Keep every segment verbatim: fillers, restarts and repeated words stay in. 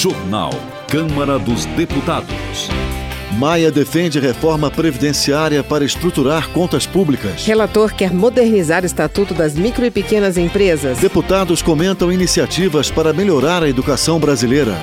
Jornal. Câmara dos Deputados. Maia defende reforma previdenciária para estruturar contas públicas. Relator quer modernizar o Estatuto das Micro e Pequenas Empresas. Deputados comentam iniciativas para melhorar a educação brasileira.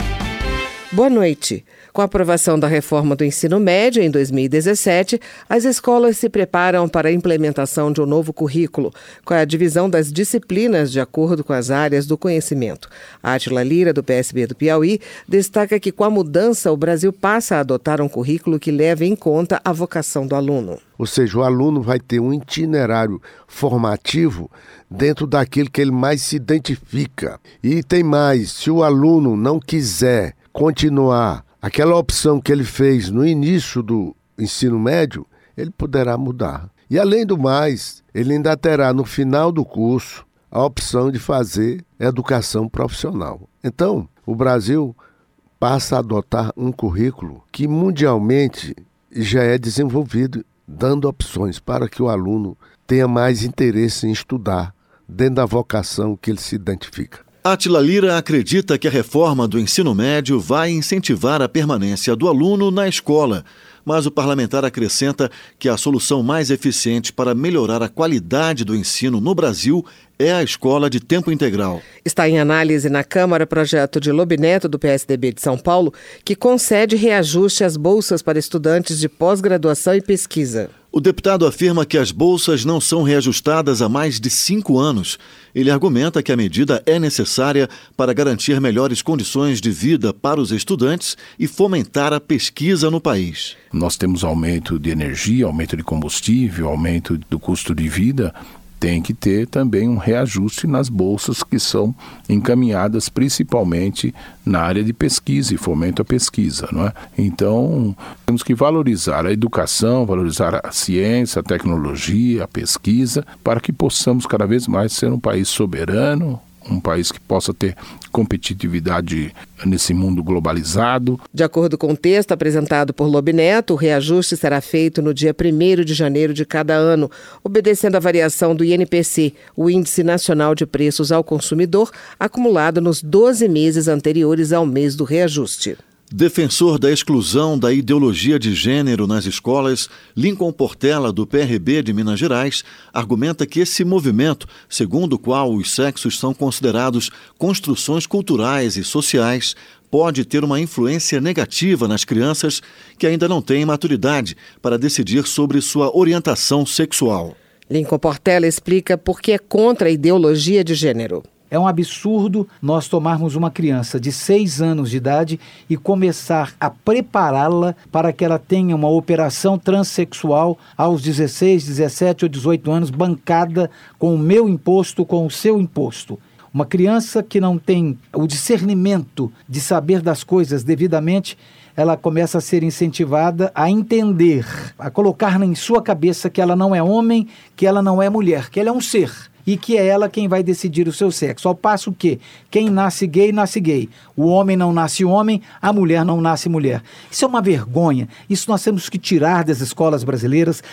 Boa noite. Com a aprovação da reforma do ensino médio em dois mil e dezessete, as escolas se preparam para a implementação de um novo currículo, com a divisão das disciplinas de acordo com as áreas do conhecimento. Átila Lira, do P S B do Piauí, destaca que com a mudança o Brasil passa a adotar um currículo que leve em conta a vocação do aluno. Ou seja, o aluno vai ter um itinerário formativo dentro daquilo que ele mais se identifica. E tem mais, se o aluno não quiser continuar aquela opção que ele fez no início do ensino médio, ele poderá mudar. E além do mais, ele ainda terá no final do curso a opção de fazer educação profissional. Então, o Brasil passa a adotar um currículo que mundialmente já é desenvolvido, dando opções para que o aluno tenha mais interesse em estudar dentro da vocação que ele se identifica. Átila Lira acredita que a reforma do ensino médio vai incentivar a permanência do aluno na escola, mas o parlamentar acrescenta que a solução mais eficiente para melhorar a qualidade do ensino no Brasil é a escola de tempo integral. Está em análise na Câmara projeto de Lobineto, do P S D B de São Paulo, que concede reajuste às bolsas para estudantes de pós-graduação e pesquisa. O deputado afirma que as bolsas não são reajustadas há mais de cinco anos. Ele argumenta que a medida é necessária para garantir melhores condições de vida para os estudantes e fomentar a pesquisa no país. Nós temos aumento de energia, aumento de combustível, aumento do custo de vida. Tem que ter também um reajuste nas bolsas que são encaminhadas principalmente na área de pesquisa e fomento à pesquisa, não é? Então, temos que valorizar a educação, valorizar a ciência, a tecnologia, a pesquisa, para que possamos cada vez mais ser um país soberano, um país que possa ter competitividade nesse mundo globalizado. De acordo com o texto apresentado por Lobineto, o reajuste será feito no dia primeiro de janeiro de cada ano, obedecendo à variação do I N P C, o Índice Nacional de Preços ao Consumidor, acumulado nos doze meses anteriores ao mês do reajuste. Defensor da exclusão da ideologia de gênero nas escolas, Lincoln Portela, do P R B de Minas Gerais, argumenta que esse movimento, segundo o qual os sexos são considerados construções culturais e sociais, pode ter uma influência negativa nas crianças que ainda não têm maturidade para decidir sobre sua orientação sexual. Lincoln Portela explica por que é contra a ideologia de gênero. É um absurdo nós tomarmos uma criança de seis anos de idade e começar a prepará-la para que ela tenha uma operação transexual aos dezesseis, dezessete ou dezoito anos, bancada com o meu imposto, com o seu imposto. Uma criança que não tem o discernimento de saber das coisas devidamente, ela começa a ser incentivada a entender, a colocar em sua cabeça que ela não é homem, que ela não é mulher, que ela é um ser. E que é ela quem vai decidir o seu sexo. Ao passo que quem nasce gay, nasce gay. O homem não nasce homem, a mulher não nasce mulher. Isso é uma vergonha. Isso nós temos que tirar das escolas brasileiras.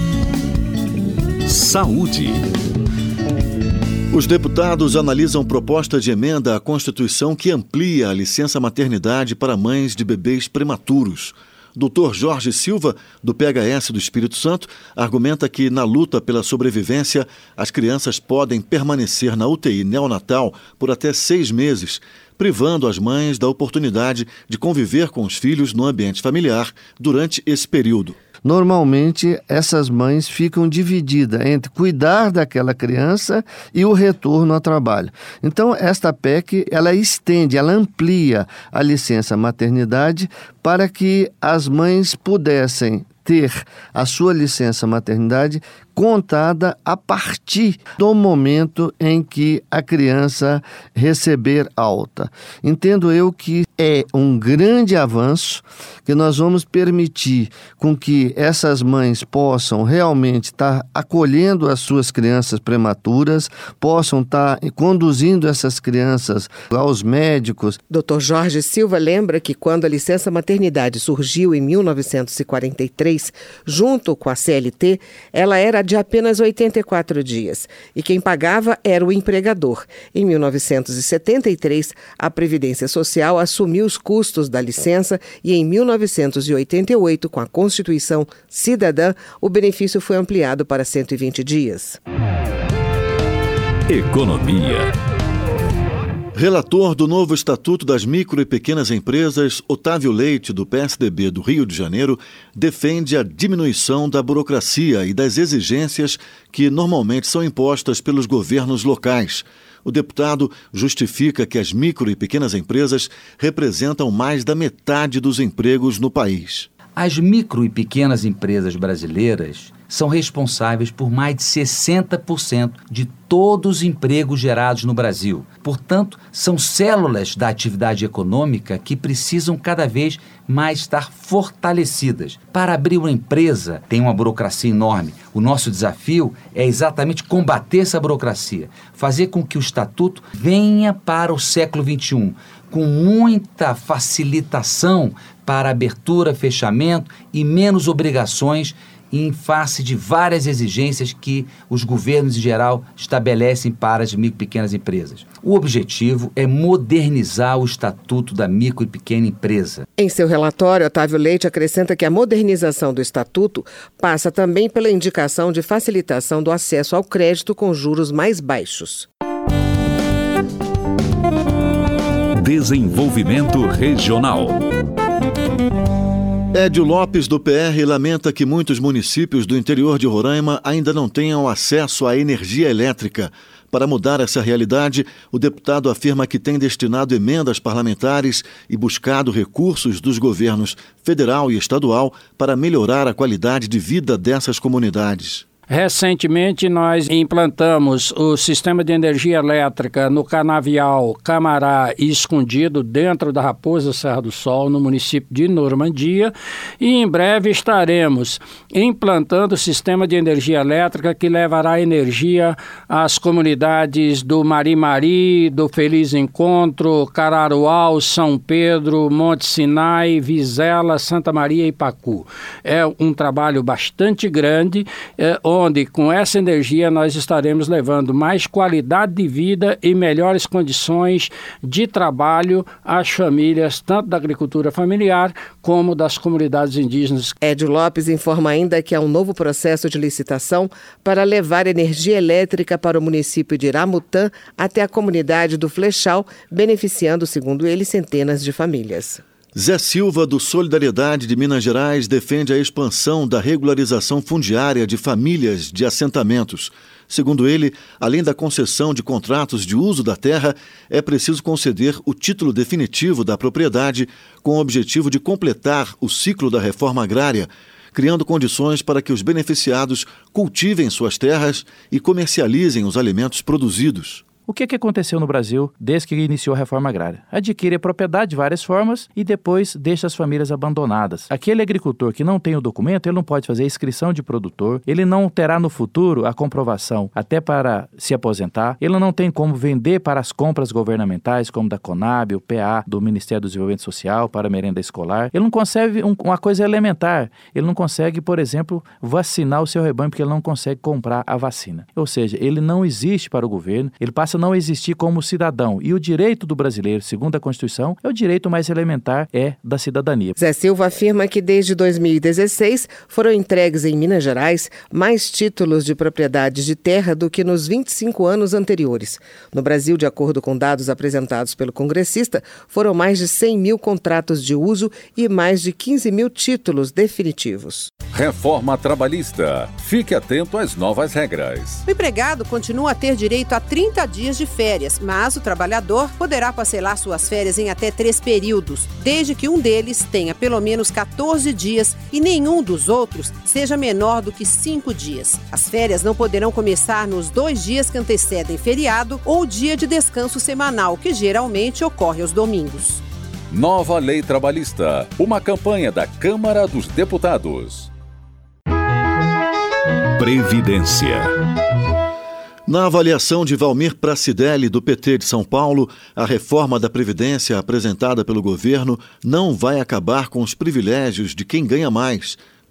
Saúde. Os deputados analisam proposta de emenda à Constituição que amplia a licença maternidade para mães de bebês prematuros. doutor Jorge Silva, do P H S do Espírito Santo, argumenta que, na luta pela sobrevivência, as crianças podem permanecer na U T I neonatal por até seis meses, privando as mães da oportunidade de conviver com os filhos no ambiente familiar durante esse período. Normalmente, essas mães ficam divididas entre cuidar daquela criança e o retorno ao trabalho. Então, esta P E C, ela estende, ela amplia a licença maternidade para que as mães pudessem ter a sua licença maternidade contada a partir do momento em que a criança receber alta. Entendo eu que é um grande avanço, que nós vamos permitir com que essas mães possam realmente estar acolhendo as suas crianças prematuras, possam estar conduzindo essas crianças aos médicos. doutor Jorge Silva lembra que quando a licença maternidade surgiu em mil novecentos e quarenta e três, junto com a C L T, ela era de apenas oitenta e quatro dias, e quem pagava era o empregador. Em mil novecentos e setenta e três, a Previdência Social assumiu os custos da licença e em mil novecentos e oitenta e oito, com a Constituição Cidadã, o benefício foi ampliado para cento e vinte dias. Economia. Relator do novo Estatuto das Micro e Pequenas Empresas, Otávio Leite, do P S D B do Rio de Janeiro, defende a diminuição da burocracia e das exigências que normalmente são impostas pelos governos locais. O deputado justifica que as micro e pequenas empresas representam mais da metade dos empregos no país. As micro e pequenas empresas brasileiras são responsáveis por mais de sessenta por cento de todos os empregos gerados no Brasil. Portanto, são células da atividade econômica que precisam cada vez mais estar fortalecidas. Para abrir uma empresa, tem uma burocracia enorme. O nosso desafio é exatamente combater essa burocracia, fazer com que o Estatuto venha para o século vinte e um, com muita facilitação para abertura, fechamento e menos obrigações em face de várias exigências que os governos em geral estabelecem para as micro e pequenas empresas. O objetivo é modernizar o Estatuto da Micro e Pequena Empresa. Em seu relatório, Otávio Leite acrescenta que a modernização do Estatuto passa também pela indicação de facilitação do acesso ao crédito com juros mais baixos. Desenvolvimento regional. Édio Lopes, do P R, lamenta que muitos municípios do interior de Roraima ainda não tenham acesso à energia elétrica. Para mudar essa realidade, o deputado afirma que tem destinado emendas parlamentares e buscado recursos dos governos federal e estadual para melhorar a qualidade de vida dessas comunidades. Recentemente, nós implantamos o sistema de energia elétrica no Canavial, Camará e Escondido, dentro da Raposa Serra do Sol, no município de Normandia, e em breve estaremos implantando o sistema de energia elétrica que levará energia às comunidades do Marimari, do Feliz Encontro, Cararuau, São Pedro, Monte Sinai, Vizela, Santa Maria e Pacu. É um trabalho bastante grande, é, onde com essa energia nós estaremos levando mais qualidade de vida e melhores condições de trabalho às famílias, tanto da agricultura familiar como das comunidades indígenas. Édio Lopes informa ainda que há um novo processo de licitação para levar energia elétrica para o município de Iramutã até a comunidade do Flechal, beneficiando, segundo ele, centenas de famílias. Zé Silva, do Solidariedade de Minas Gerais, defende a expansão da regularização fundiária de famílias de assentamentos. Segundo ele, além da concessão de contratos de uso da terra, é preciso conceder o título definitivo da propriedade com o objetivo de completar o ciclo da reforma agrária, criando condições para que os beneficiados cultivem suas terras e comercializem os alimentos produzidos. O que, que aconteceu no Brasil desde que iniciou a reforma agrária? Adquire a propriedade de várias formas e depois deixa as famílias abandonadas. Aquele agricultor que não tem o documento, ele não pode fazer a inscrição de produtor, ele não terá no futuro a comprovação até para se aposentar, ele não tem como vender para as compras governamentais, como da Conab, o P A, do Ministério do Desenvolvimento Social, para a merenda escolar. Ele não consegue um, uma coisa elementar, ele não consegue, por exemplo, vacinar o seu rebanho porque ele não consegue comprar a vacina. Ou seja, ele não existe para o governo, ele passa a não existir como cidadão. E o direito do brasileiro, segundo a Constituição, é o direito mais elementar, é da cidadania. Zé Silva afirma que desde dois mil e dezesseis foram entregues em Minas Gerais mais títulos de propriedade de terra do que nos vinte e cinco anos anteriores. No Brasil, de acordo com dados apresentados pelo congressista, foram mais de cem mil contratos de uso e mais de quinze mil títulos definitivos. Reforma trabalhista. Fique atento às novas regras. O empregado continua a ter direito a trinta dias de férias, mas o trabalhador poderá parcelar suas férias em até três períodos, desde que um deles tenha pelo menos quatorze dias e nenhum dos outros seja menor do que cinco dias. As férias não poderão começar nos dois dias que antecedem feriado ou dia de descanso semanal, que geralmente ocorre aos domingos. Nova Lei Trabalhista. Uma campanha da Câmara dos Deputados. Previdência. Na avaliação de Valmir Pracidelli, do P T de São Paulo, a reforma da Previdência apresentada pelo governo não vai acabar com os privilégios de quem ganha mais.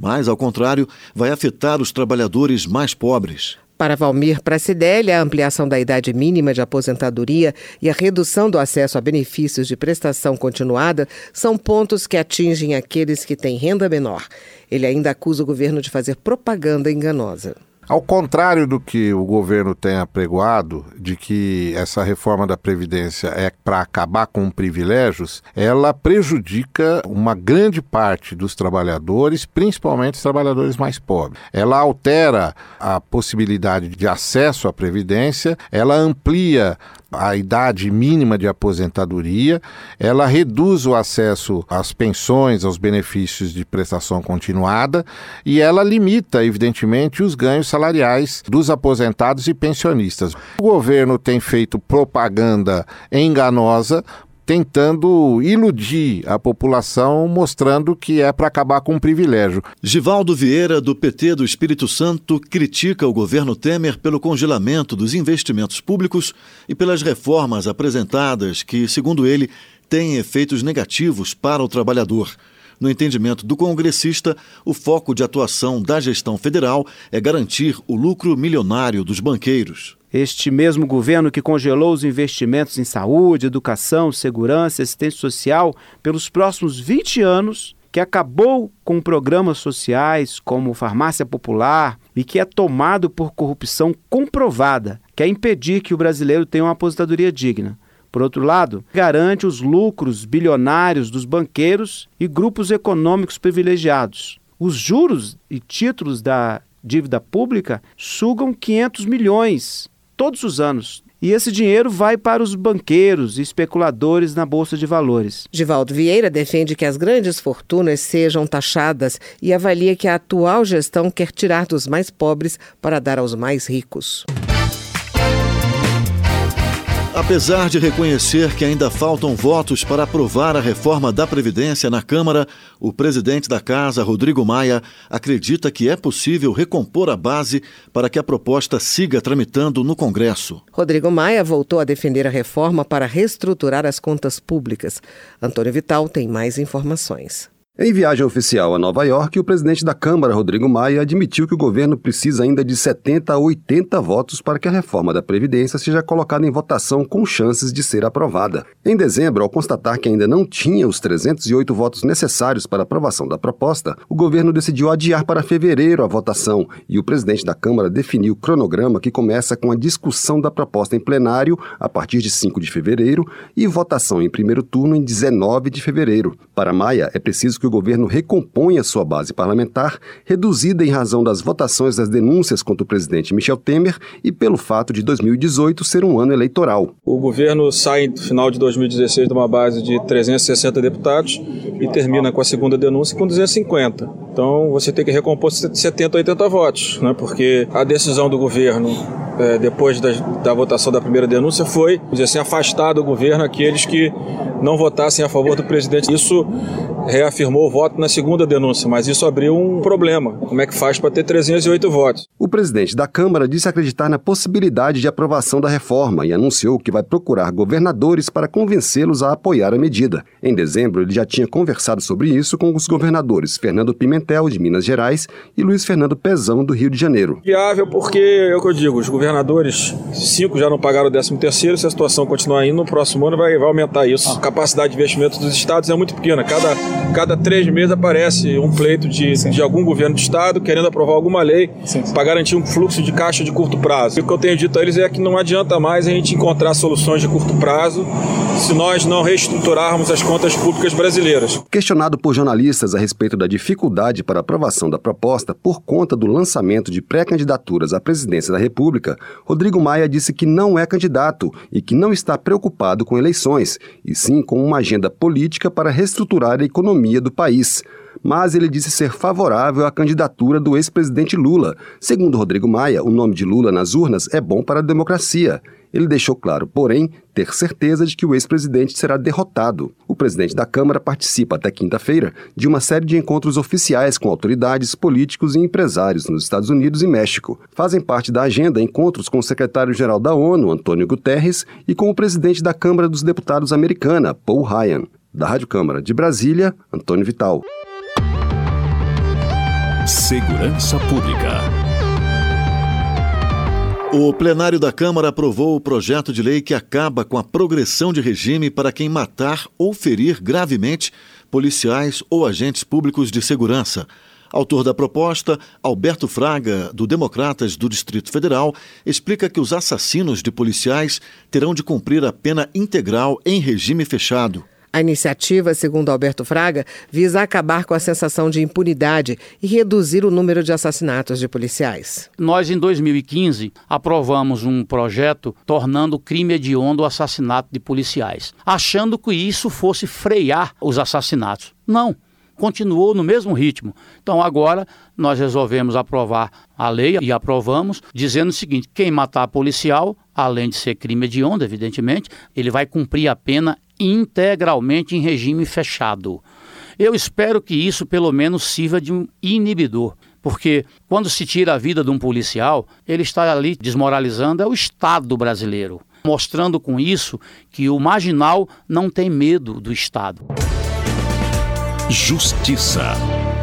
mas, ao contrário, vai afetar os trabalhadores mais pobres. Para Valmir Pracidelli, a ampliação da idade mínima de aposentadoria e a redução do acesso a benefícios de prestação continuada são pontos que atingem aqueles que têm renda menor. Ele ainda acusa o governo de fazer propaganda enganosa. Ao contrário do que o governo tem apregoado, de que essa reforma da Previdência é para acabar com privilégios, ela prejudica uma grande parte dos trabalhadores, principalmente os trabalhadores mais pobres. Ela altera a possibilidade de acesso à Previdência, ela amplia a idade mínima de aposentadoria, ela reduz o acesso às pensões, aos benefícios de prestação continuada e ela limita, evidentemente, os ganhos salariais dos aposentados e pensionistas. O governo tem feito propaganda enganosa, tentando iludir a população, mostrando que é para acabar com o privilégio. Givaldo Vieira, do P T do Espírito Santo, critica o governo Temer pelo congelamento dos investimentos públicos e pelas reformas apresentadas que, segundo ele, têm efeitos negativos para o trabalhador. No entendimento do congressista, o foco de atuação da gestão federal é garantir o lucro milionário dos banqueiros. Este mesmo governo que congelou os investimentos em saúde, educação, segurança e assistência social pelos próximos vinte anos, que acabou com programas sociais como Farmácia Popular e que é tomado por corrupção comprovada, quer impedir que o brasileiro tenha uma aposentadoria digna. Por outro lado, garante os lucros bilionários dos banqueiros e grupos econômicos privilegiados. Os juros e títulos da dívida pública sugam quinhentos milhões todos os anos. E esse dinheiro vai para os banqueiros e especuladores na Bolsa de Valores. Givaldo Vieira defende que as grandes fortunas sejam taxadas e avalia que a atual gestão quer tirar dos mais pobres para dar aos mais ricos. Apesar de reconhecer que ainda faltam votos para aprovar a reforma da Previdência na Câmara, o presidente da Casa, Rodrigo Maia, acredita que é possível recompor a base para que a proposta siga tramitando no Congresso. Rodrigo Maia voltou a defender a reforma para reestruturar as contas públicas. Antônio Vital tem mais informações. Em viagem oficial a Nova York, o presidente da Câmara, Rodrigo Maia, admitiu que o governo precisa ainda de setenta a oitenta votos para que a reforma da Previdência seja colocada em votação com chances de ser aprovada. Em dezembro, ao constatar que ainda não tinha os trezentos e oito votos necessários para a aprovação da proposta, o governo decidiu adiar para fevereiro a votação e o presidente da Câmara definiu o cronograma que começa com a discussão da proposta em plenário a partir de cinco de fevereiro e votação em primeiro turno em dezenove de fevereiro. Para Maia, é preciso que o governo recomponha sua base parlamentar, reduzida em razão das votações das denúncias contra o presidente Michel Temer e pelo fato de dois mil e dezoito ser um ano eleitoral. O governo sai no final de dois mil e dezesseis de uma base de trezentos e sessenta deputados e termina com a segunda denúncia com duzentos e cinquenta. Então você tem que recompor setenta a oitenta votos, né? Porque a decisão do governo, é, depois da, da votação da primeira denúncia, foi dizer assim, afastar do governo aqueles que não votassem a favor do presidente. Isso reafirmou o voto na segunda denúncia, mas isso abriu um problema. Como é que faz para ter trezentos e oito votos? O presidente da Câmara disse acreditar na possibilidade de aprovação da reforma e anunciou que vai procurar governadores para convencê-los a apoiar a medida. Em dezembro, ele já tinha conversado sobre isso com os governadores Fernando Pimentel, de Minas Gerais, e Luiz Fernando Pezão, do Rio de Janeiro. Viável porque, é o que eu digo, os governadores, cinco já não pagaram o décimo terceiro, se a situação continuar indo, no próximo ano vai, vai aumentar isso. A capacidade de investimento dos estados é muito pequena. Cada, cada três meses aparece um pleito de, de algum governo de estado querendo aprovar alguma lei para garantir um fluxo de caixa de curto prazo. O que eu tenho dito a eles é que não adianta mais a gente encontrar soluções de curto prazo se nós não reestruturarmos as contas públicas brasileiras. Questionado por jornalistas a respeito da dificuldade para a aprovação da proposta por conta do lançamento de pré-candidaturas à presidência da República, Rodrigo Maia disse que não é candidato e que não está preocupado com eleições, e sim com uma agenda política para reestruturar a economia do país. Mas ele disse ser favorável à candidatura do ex-presidente Lula. Segundo Rodrigo Maia, o nome de Lula nas urnas é bom para a democracia. Ele deixou claro, porém, ter certeza de que o ex-presidente será derrotado. O presidente da Câmara participa até quinta-feira de uma série de encontros oficiais com autoridades, políticos e empresários nos Estados Unidos e México. Fazem parte da agenda encontros com o secretário-geral da ONU, Antônio Guterres, e com o presidente da Câmara dos Deputados americana, Paul Ryan. Da Rádio Câmara de Brasília, Antônio Vital. Segurança Pública. O plenário da Câmara aprovou o projeto de lei que acaba com a progressão de regime para quem matar ou ferir gravemente policiais ou agentes públicos de segurança. Autor da proposta, Alberto Fraga, do Democratas do Distrito Federal, explica que os assassinos de policiais terão de cumprir a pena integral em regime fechado. A iniciativa, segundo Alberto Fraga, visa acabar com a sensação de impunidade e reduzir o número de assassinatos de policiais. Nós, em dois mil e quinze, aprovamos um projeto tornando crime hediondo o assassinato de policiais, achando que isso fosse frear os assassinatos. Não, continuou no mesmo ritmo. Então, agora, nós resolvemos aprovar a lei e aprovamos, dizendo o seguinte: quem matar policial, além de ser crime hediondo, evidentemente, ele vai cumprir a pena integralmente em regime fechado. Eu espero que isso pelo menos sirva de um inibidor, porque quando se tira a vida de um policial, ele está ali desmoralizando é o Estado brasileiro, mostrando com isso que o marginal não tem medo do Estado. Justiça.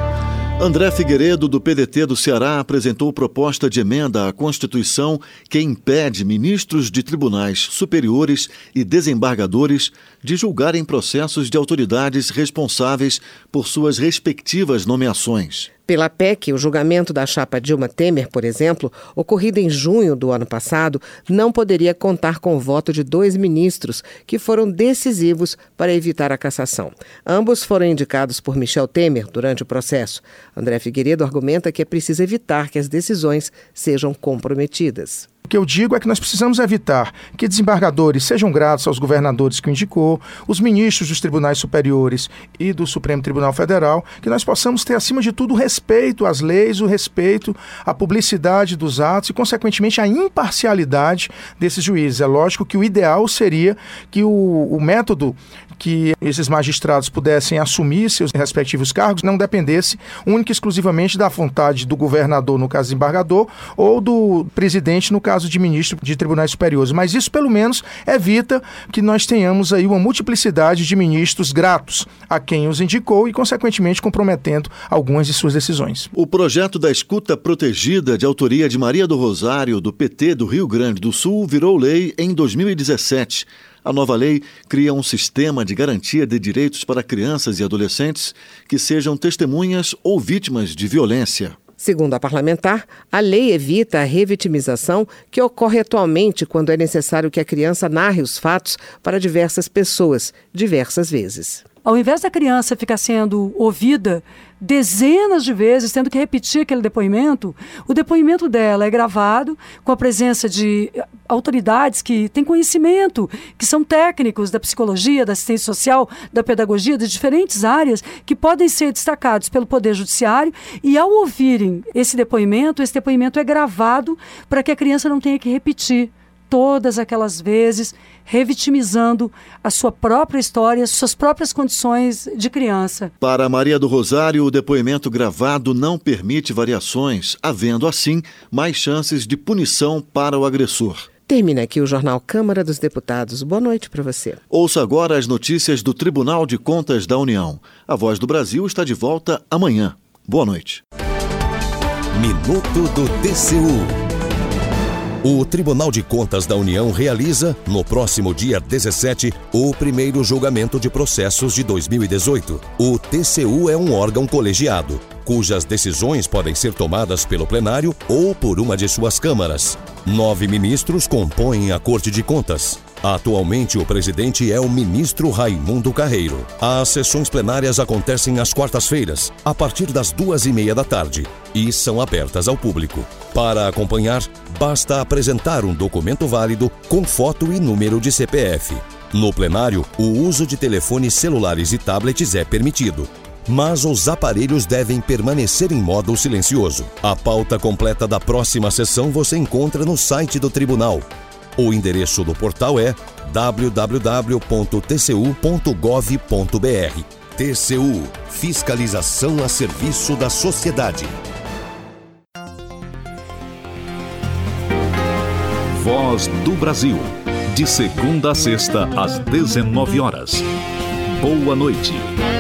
André Figueiredo, do P D T do Ceará, apresentou proposta de emenda à Constituição que impede ministros de tribunais superiores e desembargadores de julgarem processos de autoridades responsáveis por suas respectivas nomeações. Pela P E C, o julgamento da chapa Dilma Temer, por exemplo, ocorrido em junho do ano passado, não poderia contar com o voto de dois ministros que foram decisivos para evitar a cassação. Ambos foram indicados por Michel Temer durante o processo. André Figueiredo argumenta que é preciso evitar que as decisões sejam comprometidas. O que eu digo é que nós precisamos evitar que desembargadores sejam gratos aos governadores que o indicou, os ministros dos tribunais superiores e do Supremo Tribunal Federal, que nós possamos ter, acima de tudo, o respeito às leis, o respeito à publicidade dos atos e, consequentemente, a imparcialidade desses juízes. É lógico que o ideal seria que o, o método que esses magistrados pudessem assumir seus respectivos cargos não dependesse única e exclusivamente da vontade do governador, no caso desembargador, ou do presidente, no caso de ministro de tribunais superiores. Mas isso, pelo menos, evita que nós tenhamos aí uma multiplicidade de ministros gratos a quem os indicou e, consequentemente, comprometendo algumas de suas decisões. O projeto da escuta protegida, de autoria de Maria do Rosário, do P T do Rio Grande do Sul, virou lei em dois mil e dezessete. A nova lei cria um sistema de garantia de direitos para crianças e adolescentes que sejam testemunhas ou vítimas de violência. Segundo a parlamentar, a lei evita a revitimização que ocorre atualmente quando é necessário que a criança narre os fatos para diversas pessoas, diversas vezes. Ao invés da criança ficar sendo ouvida dezenas de vezes, tendo que repetir aquele depoimento, o depoimento dela é gravado com a presença de autoridades que têm conhecimento, que são técnicos da psicologia, da assistência social, da pedagogia, de diferentes áreas, que podem ser destacados pelo Poder Judiciário, e ao ouvirem esse depoimento, esse depoimento é gravado para que a criança não tenha que repetir todas aquelas vezes, revitimizando a sua própria história, suas próprias condições de criança. Para Maria do Rosário, o depoimento gravado não permite variações, havendo, assim, mais chances de punição para o agressor. Termina aqui o Jornal Câmara dos Deputados. Boa noite para você. Ouça agora as notícias do Tribunal de Contas da União. A Voz do Brasil está de volta amanhã. Boa noite. Minuto do T C U. O Tribunal de Contas da União realiza, no próximo dia dezessete, o primeiro julgamento de processos de dois mil e dezoito. O T C U é um órgão colegiado, cujas decisões podem ser tomadas pelo plenário ou por uma de suas câmaras. Nove ministros compõem a Corte de Contas. Atualmente, o presidente é o ministro Raimundo Carreiro. As sessões plenárias acontecem às quartas-feiras, a partir das duas e meia da tarde, e são abertas ao público. Para acompanhar, basta apresentar um documento válido com foto e número de C P F. No plenário, o uso de telefones celulares e tablets é permitido, mas os aparelhos devem permanecer em modo silencioso. A pauta completa da próxima sessão você encontra no site do tribunal. O endereço do portal é w w w ponto t c u ponto gov ponto b r. T C U – Fiscalização a serviço da sociedade. Voz do Brasil. De segunda a sexta, às dezenove horas. Boa noite.